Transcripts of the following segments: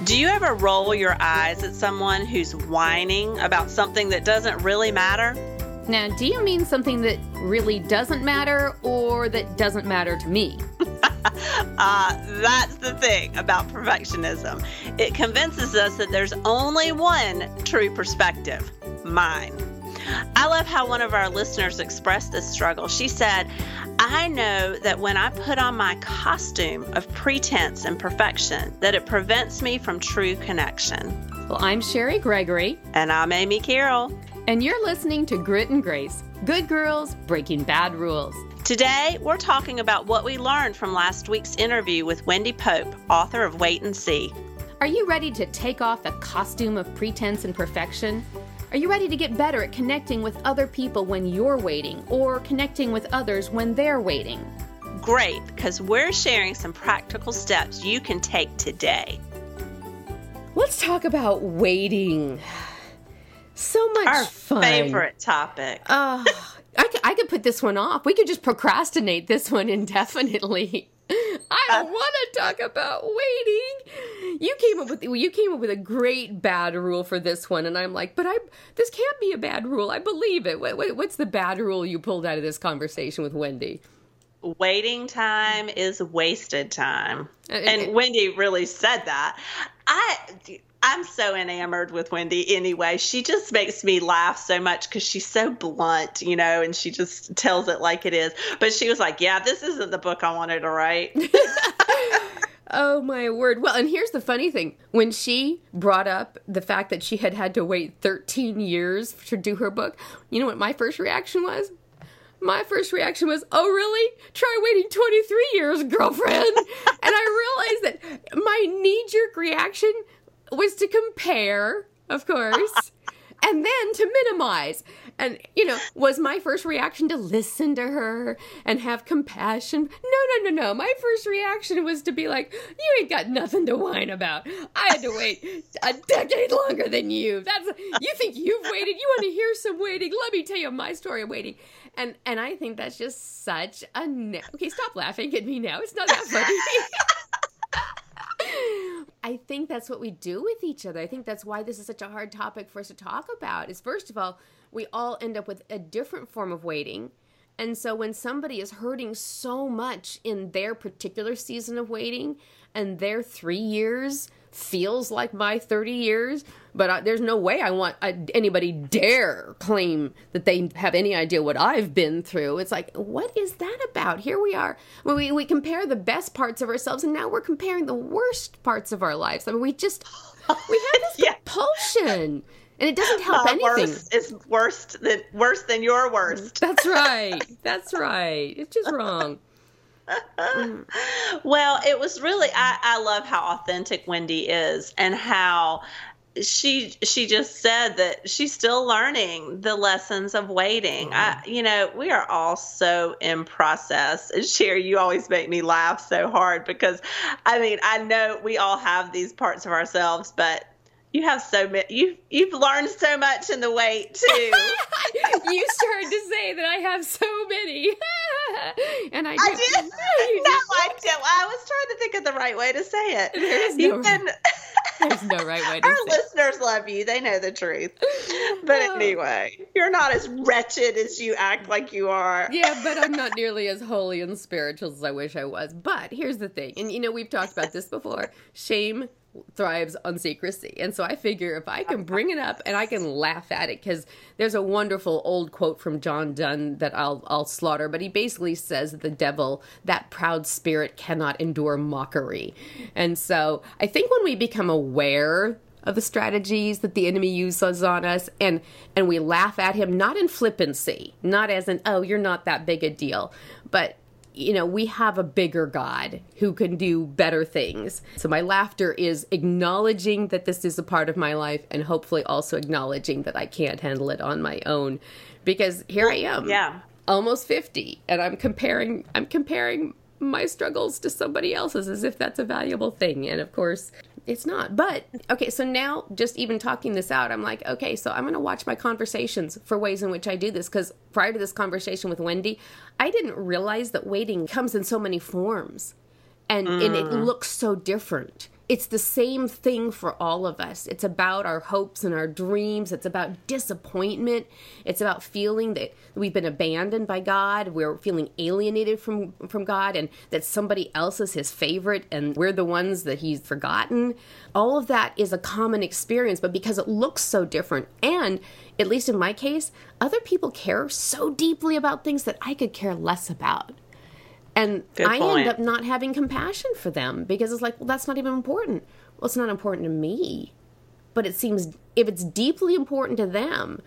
Do you ever roll your eyes at someone who's whining about something that doesn't really matter? Now, do you mean something that really doesn't matter or that doesn't matter to me? That's the thing about perfectionism. It convinces us that there's only one true perspective, mine. I love how one of our listeners expressed this struggle. She said, I know that when I put on my costume of pretense and perfection, that it prevents me from true connection. Well, I'm Sherry Gregory. And I'm Amy Carroll. And you're listening to Grit and Grace, Good Girls Breaking Bad Rules. Today, we're talking about what we learned from last week's interview with Wendy Pope, author of Wait and See. Are you ready to take off the costume of pretense and perfection? Are you ready to get better at connecting with other people when you're waiting or connecting with others when they're waiting? Great, because we're sharing some practical steps you can take today. Let's talk about waiting. So much Our fun. Favorite topic. I could put this one off. We could just procrastinate this one indefinitely. I want to talk about waiting. You came up with a great bad rule for this one, and I'm like, but this can't be a bad rule. I believe it. What's the bad rule you pulled out of this conversation with Wendy? Waiting time is wasted time. And Wendy really said that. I'm so enamored with Wendy anyway. She just makes me laugh so much because she's so blunt, and she just tells it like it is. But she was like, yeah, this isn't the book I wanted to write. Oh, my word. Well, and here's the funny thing. When she brought up the fact that she had to wait 13 years to do her book, you know what my first reaction was? My first reaction was, oh, really? Try waiting 23 years, girlfriend. And I realized that my knee-jerk reaction was to compare, of course, and then to minimize. And, was my first reaction to listen to her and have compassion? No. My first reaction was to be like, you ain't got nothing to whine about. I had to wait a decade longer than you. You think you've waited? You want to hear some waiting? Let me tell you my story of waiting. And I think that's just such a... Okay, stop laughing at me now. It's not that funny. I think that's what we do with each other. I think that's why this is such a hard topic for us to talk about, is first of all, we all end up with a different form of waiting. And so when somebody is hurting so much in their particular season of waiting, and their 3 years feels like my 30 years, but there's no way I want anybody dare claim that they have any idea what I've been through. It's like, what is that about? Here we are. We compare the best parts of ourselves, and now we're comparing the worst parts of our lives. I mean, we have this compulsion. And it doesn't help anything. Worst is worse than your worst. That's right. It's just wrong. Well, it was really, I love how authentic Wendy is, and how she just said that she's still learning the lessons of waiting. We are all so in process. And Sherry, you always make me laugh so hard because, I know we all have these parts of ourselves, but you have so many. You've learned so much in the wait too. You started to say that I have so many, and I did. No, I did. I was trying to think of the right way to say it. There's no right way to say it. Our listeners love you. They know the truth. But anyway, you're not as wretched as you act like you are. Yeah, but I'm not nearly as holy and spiritual as I wish I was. But here's the thing, and we've talked about this before. Shame thrives on secrecy. And so I figure if I can bring it up and I can laugh at it, because there's a wonderful old quote from John Donne that I'll slaughter, but he basically says that the devil, that proud spirit, cannot endure mockery. And so I think when we become aware of the strategies that the enemy uses on us, and we laugh at him, not in flippancy, not as in, oh, you're not that big a deal, but we have a bigger God who can do better things. So my laughter is acknowledging that this is a part of my life, and hopefully also acknowledging that I can't handle it on my own. Because here I am, almost 50, and I'm comparing my struggles to somebody else's as if that's a valuable thing. And of course, it's not. But, okay, so now just even talking this out, I'm like, okay, so I'm going to watch my conversations for ways in which I do this. Because prior to this conversation with Wendy, I didn't realize that waiting comes in so many forms. And it looks so different it's the same thing for all of us. It's about our hopes and our dreams. It's about disappointment. It's about feeling that we've been abandoned by God. We're feeling alienated from God, and that somebody else is his favorite and we're the ones that he's forgotten. All of that is a common experience, but because it looks so different, and at least in my case, other people care so deeply about things that I could care less about. And I end up not having compassion for them because it's like, well, that's not even important. Well, it's not important to me. But it seems if it's deeply important to them,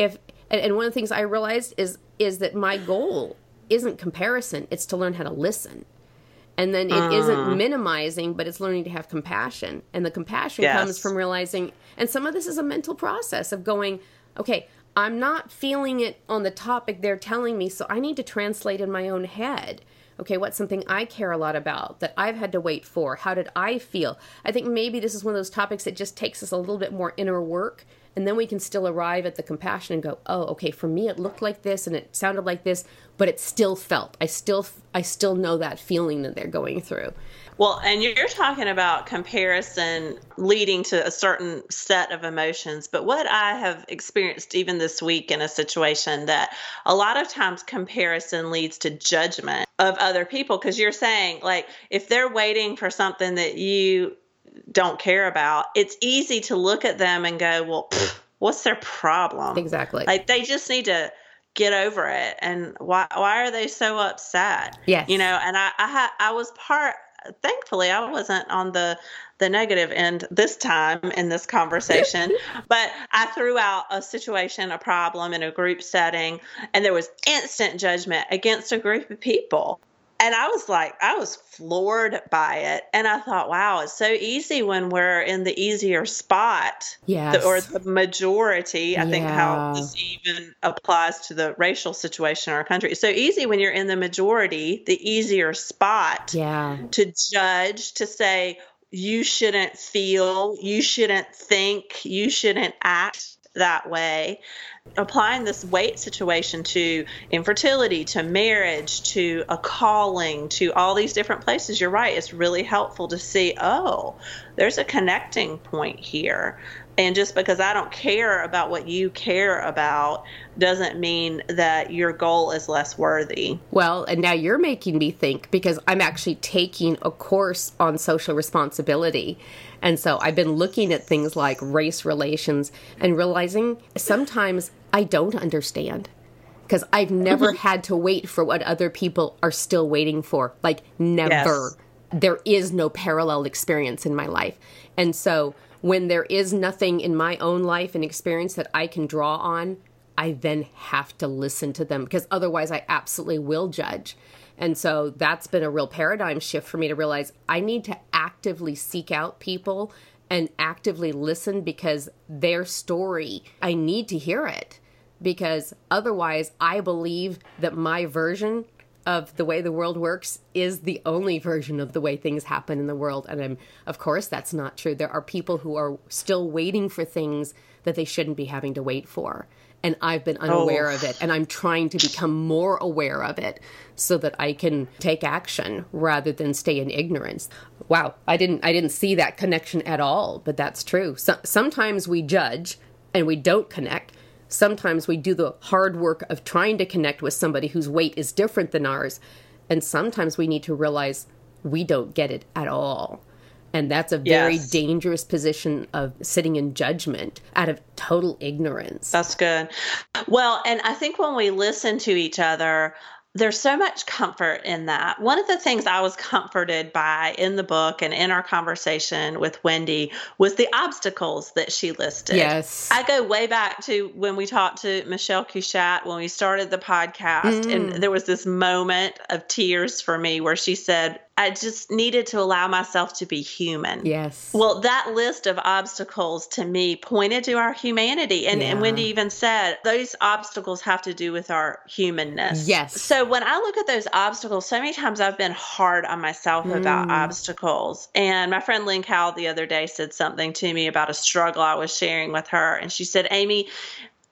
and one of the things I realized is that my goal isn't comparison, it's to learn how to listen. And then it isn't minimizing, but it's learning to have compassion. And the compassion comes from realizing, and some of this is a mental process of going, okay, I'm not feeling it on the topic they're telling me, so I need to translate in my own head. Okay, what's something I care a lot about that I've had to wait for? How did I feel? I think maybe this is one of those topics that just takes us a little bit more inner work, and then we can still arrive at the compassion and go, oh, okay, for me it looked like this and it sounded like this, but it still felt. I still know that feeling that they're going through. Well, and you're talking about comparison leading to a certain set of emotions. But what I have experienced even this week in a situation that a lot of times comparison leads to judgment of other people. Because you're saying, like, if they're waiting for something that you don't care about, it's easy to look at them and go, well, what's their problem? Exactly. Like, they just need to get over it. And why are they so upset? Yes. You know, and I was thankfully, I wasn't on the negative end this time in this conversation, but I threw out a situation, a problem in a group setting, and there was instant judgment against a group of people. And I was floored by it. And I thought, wow, it's so easy when we're in the easier spot. Yes. Or the majority. I think how this even applies to the racial situation in our country. It's so easy when you're in the majority, the easier spot to judge, to say, you shouldn't feel, you shouldn't think, you shouldn't act that way. Applying this weight situation to infertility, to marriage, to a calling, to all these different places, you're right. It's really helpful to see, oh, there's a connecting point here. And just because I don't care about what you care about doesn't mean that your goal is less worthy. Well, and now you're making me think, because I'm actually taking a course on social responsibility. And so I've been looking at things like race relations and realizing sometimes I don't understand, because I've never had to wait for what other people are still waiting for. Like, never. Yes. There is no parallel experience in my life. And so when there is nothing in my own life and experience that I can draw on, I then have to listen to them, because otherwise I absolutely will judge. And so that's been a real paradigm shift for me to realize I need to actively seek out people and actively listen, because their story, I need to hear it, because otherwise I believe that my version of the way the world works is the only version of the way things happen in the world. And of course, that's not true. There are people who are still waiting for things that they shouldn't be having to wait for. And I've been unaware of it. And I'm trying to become more aware of it so that I can take action rather than stay in ignorance. Wow, I didn't see that connection at all, but that's true. Sometimes we judge and we don't connect. Sometimes we do the hard work of trying to connect with somebody whose weight is different than ours. And sometimes we need to realize we don't get it at all. And that's a very dangerous position of sitting in judgment out of total ignorance. That's good. Well, and I think when we listen to each other, there's so much comfort in that. One of the things I was comforted by in the book and in our conversation with Wendy was the obstacles that she listed. Yes. I go way back to when we talked to Michelle Couchette when we started the podcast, and there was this moment of tears for me where she said, I just needed to allow myself to be human. Yes. Well, that list of obstacles to me pointed to our humanity. And Wendy even said those obstacles have to do with our humanness. Yes. So when I look at those obstacles, so many times I've been hard on myself about obstacles. And my friend Lynn Cowell the other day said something to me about a struggle I was sharing with her. And she said, Amy,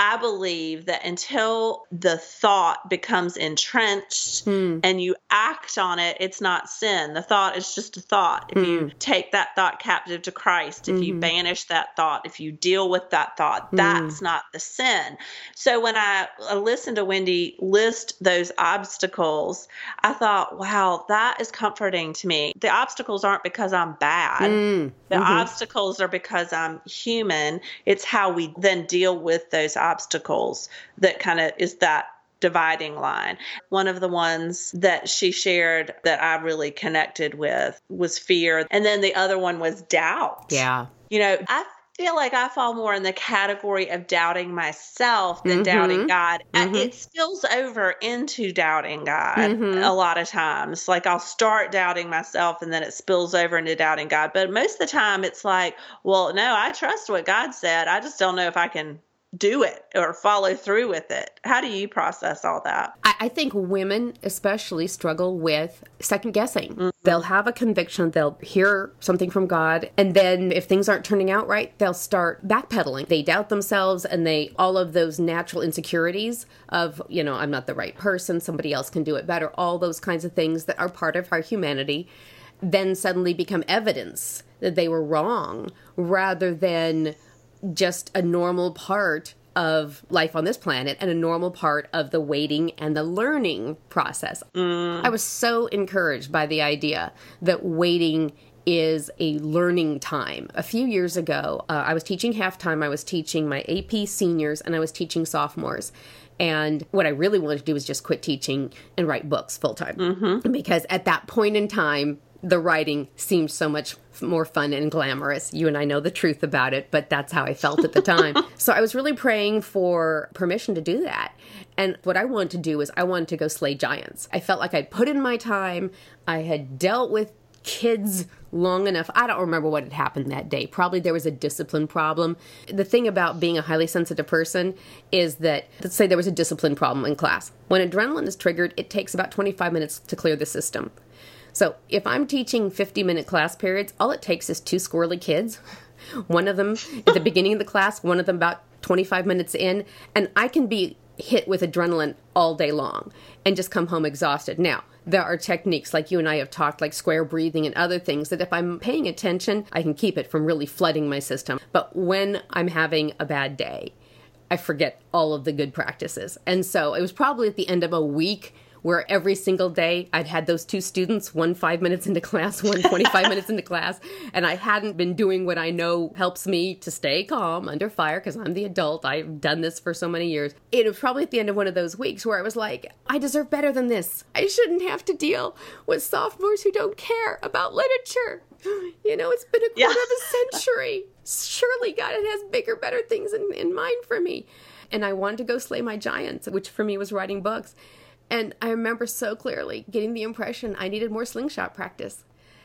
I believe that until the thought becomes entrenched and you act on it, it's not sin. The thought is just a thought. If you take that thought captive to Christ, if you banish that thought, if you deal with that thought, that's not the sin. So when I listened to Wendy list those obstacles, I thought, wow, that is comforting to me. The obstacles aren't because I'm bad. The obstacles are because I'm human. It's how we then deal with those obstacles that kind of is that dividing line. One of the ones that she shared that I really connected with was fear. And then the other one was doubt. Yeah. I feel like I fall more in the category of doubting myself than doubting God. It spills over into doubting God a lot of times. Like I'll start doubting myself and then it spills over into doubting God. But most of the time it's like, well, no, I trust what God said. I just don't know if I can do it or follow through with it. How do you process all that? I think women especially struggle with second guessing. They'll have a conviction, they'll hear something from God, and then if things aren't turning out right, they'll start backpedaling. They doubt themselves and all of those natural insecurities of, I'm not the right person, somebody else can do it better, all those kinds of things that are part of our humanity, then suddenly become evidence that they were wrong rather than just a normal part of life on this planet and a normal part of the waiting and the learning process. I was so encouraged by the idea that waiting is a learning time. A few years ago, I was teaching half-time. I was teaching my AP seniors and I was teaching sophomores. And what I really wanted to do was just quit teaching and write books full-time. Because at that point in time, the writing seemed so much more fun and glamorous. You and I know the truth about it, but that's how I felt at the time. So I was really praying for permission to do that. And what I wanted to do is I wanted to go slay giants. I felt like I'd put in my time. I had dealt with kids long enough. I don't remember what had happened that day. Probably there was a discipline problem. The thing about being a highly sensitive person is that, let's say there was a discipline problem in class. When adrenaline is triggered, it takes about 25 minutes to clear the system. So if I'm teaching 50-minute class periods, all it takes is two squirrely kids, one of them at the beginning of the class, one of them about 25 minutes in, and I can be hit with adrenaline all day long and just come home exhausted. Now, there are techniques like you and I have talked, like square breathing and other things that if I'm paying attention, I can keep it from really flooding my system. But when I'm having a bad day, I forget all of the good practices. And so it was probably at the end of a week where every single day I'd had those two students, one 5 minutes into class, one 25 minutes into class, and I hadn't been doing what I know helps me to stay calm under fire because I'm the adult. I've done this for so many years. It was probably at the end of one of those weeks where I was like, I deserve better than this. I shouldn't have to deal with sophomores who don't care about literature. It's been a quarter of a century. Surely God has bigger, better things in mind for me. And I wanted to go slay my giants, which for me was writing books. And I remember so clearly getting the impression I needed more slingshot practice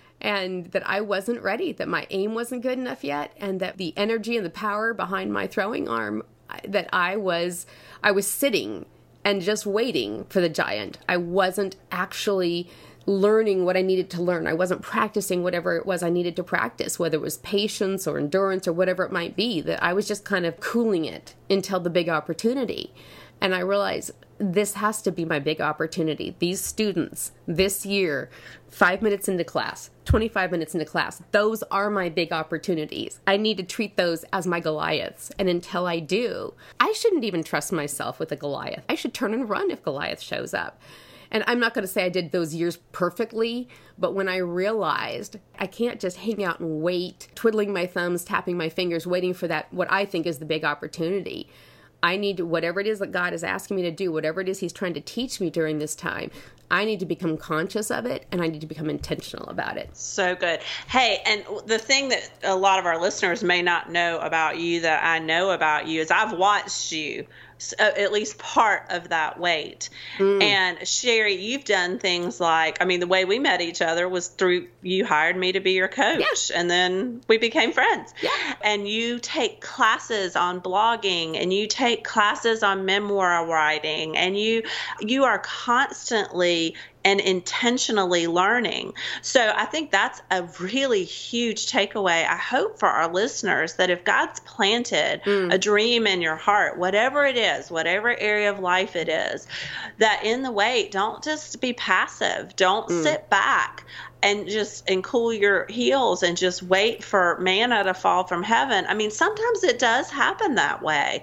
and that I wasn't ready, that my aim wasn't good enough yet, and that the energy and the power behind my throwing arm, that I was sitting and just waiting for the giant. I wasn't actually learning what I needed to learn. I wasn't practicing whatever it was I needed to practice, whether it was patience or endurance or whatever it might be, that I was just kind of cooling it until the big opportunity. And I realized this has to be my big opportunity. These students this year, 5 minutes into class, 25 minutes into class, those are my big opportunities. I need to treat those as my Goliaths. And until I do, I shouldn't even trust myself with a Goliath. I should turn and run if Goliath shows up. And I'm not going to say I did those years perfectly, but when I realized I can't just hang out and wait, twiddling my thumbs, tapping my fingers, waiting for that, what I think is the big opportunity. I need to, whatever it is that God is asking me to do, whatever it is he's trying to teach me during this time, I need to become conscious of it and I need to become intentional about it. So good. Hey, and the thing that a lot of our listeners may not know about you that I know about you is I've watched you at least part of that wait. And Sherry, you've done things like, the way we met each other was through you hired me to be your coach and then we became friends. And you take classes on blogging and you take classes on memoir writing and you are constantly and intentionally learning. So I think that's a really huge takeaway. I hope for our listeners that if God's planted a dream in your heart, whatever it is, whatever area of life it is, that in the wait, don't just be passive. Don't sit back and cool your heels and just wait for manna to fall from heaven. I mean, sometimes it does happen that way.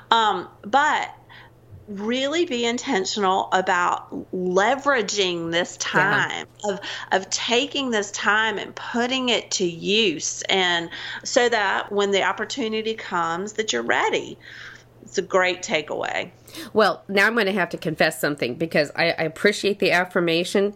But really be intentional about leveraging this time, of taking this time and putting it to use, and so that when the opportunity comes that you're ready. It's a great takeaway. Well, now I'm going to have to confess something, because I appreciate the affirmation,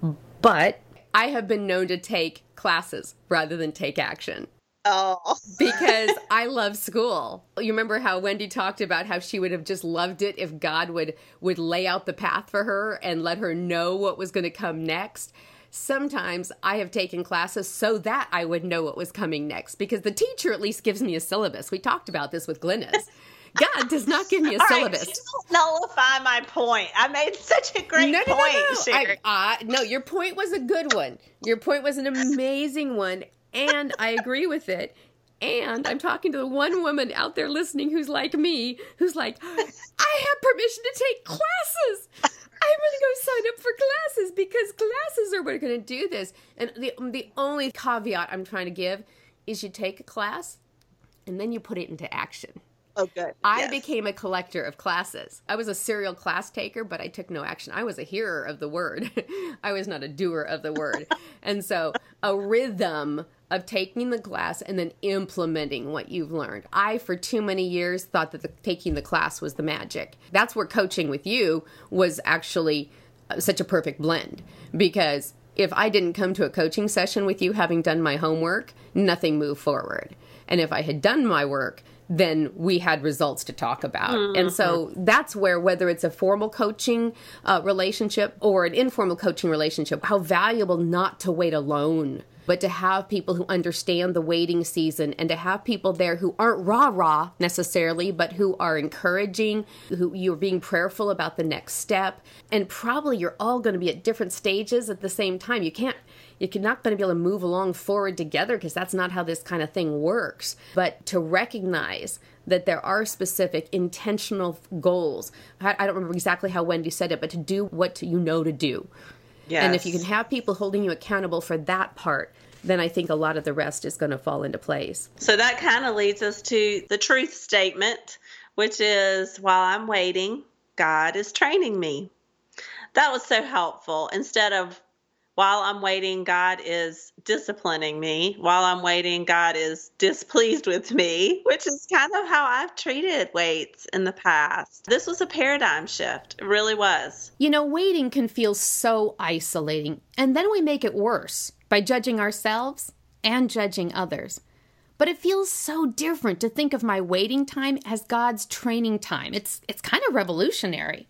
but I have been known to take classes rather than take action. Oh. Because I love school. You remember how Wendy talked about how she would have just loved it if God would lay out the path for her and let her know what was going to come next. Sometimes I have taken classes so that I would know what was coming next, because the teacher at least gives me a syllabus. We talked about this with Glynis. God does not give me a syllabus. Right, don't nullify my point. I made such a great point, Sherry. No, your point was a good one. Your point was an amazing one. And I agree with it. And I'm talking to the one woman out there listening who's like me, who's like, I have permission to take classes. I'm going to go sign up for classes because classes are what are going to do this. And the only caveat I'm trying to give is you take a class and then you put it into action. Oh, good. I became a collector of classes. I was a serial class taker, but I took no action. I was a hearer of the word. I was not a doer of the word. And so a rhythm of taking the class and then implementing what you've learned. I, for too many years, thought that taking the class was the magic. That's where coaching with you was actually such a perfect blend, because if I didn't come to a coaching session with you having done my homework, nothing moved forward. And if I had done my work, then we had results to talk about. Mm-hmm. And so that's where, whether it's a formal coaching relationship or an informal coaching relationship, how valuable not to wait alone, but to have people who understand the waiting season, and to have people there who aren't rah-rah necessarily, but who are encouraging, who you're being prayerful about the next step. And probably you're all going to be at different stages at the same time. You're not going to be able to move along forward together, because that's not how this kind of thing works. But to recognize that there are specific intentional goals. I don't remember exactly how Wendy said it, but to do what you know to do. Yes. And if you can have people holding you accountable for that part, then I think a lot of the rest is going to fall into place. So that kind of leads us to the truth statement, which is, while I'm waiting, God is training me. That was so helpful. Instead of, while I'm waiting, God is disciplining me. While I'm waiting, God is displeased with me, which is kind of how I've treated waits in the past. This was a paradigm shift. It really was. You know, waiting can feel so isolating, and then we make it worse by judging ourselves and judging others. But it feels so different to think of my waiting time as God's training time. It's kind of revolutionary.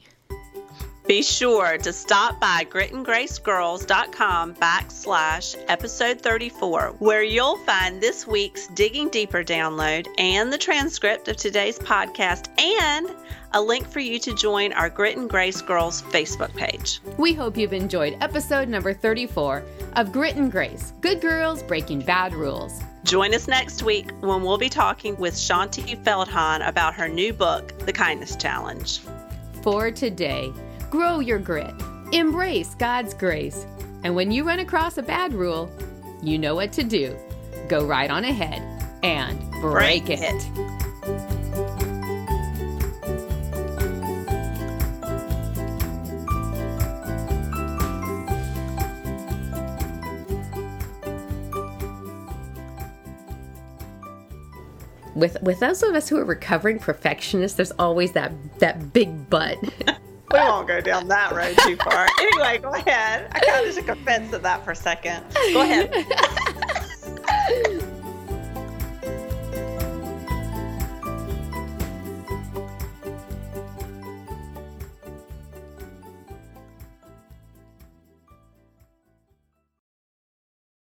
Be sure to stop by gritandgracegirls.com/episode 34, where you'll find this week's Digging Deeper download and the transcript of today's podcast, and a link for you to join our Grit and Grace Girls Facebook page. We hope you've enjoyed episode number 34 of Grit and Grace, Good Girls Breaking Bad Rules. Join us next week when we'll be talking with Shaunti Feldhahn about her new book, The Kindness Challenge. For today, grow your grit, embrace God's grace, and when you run across a bad rule, you know what to do. Go right on ahead and break it. With those of us who are recovering perfectionists, there's always that big but. We won't go down that road too far. Anyway, go ahead. I kind of took offense at that for a second. Go ahead.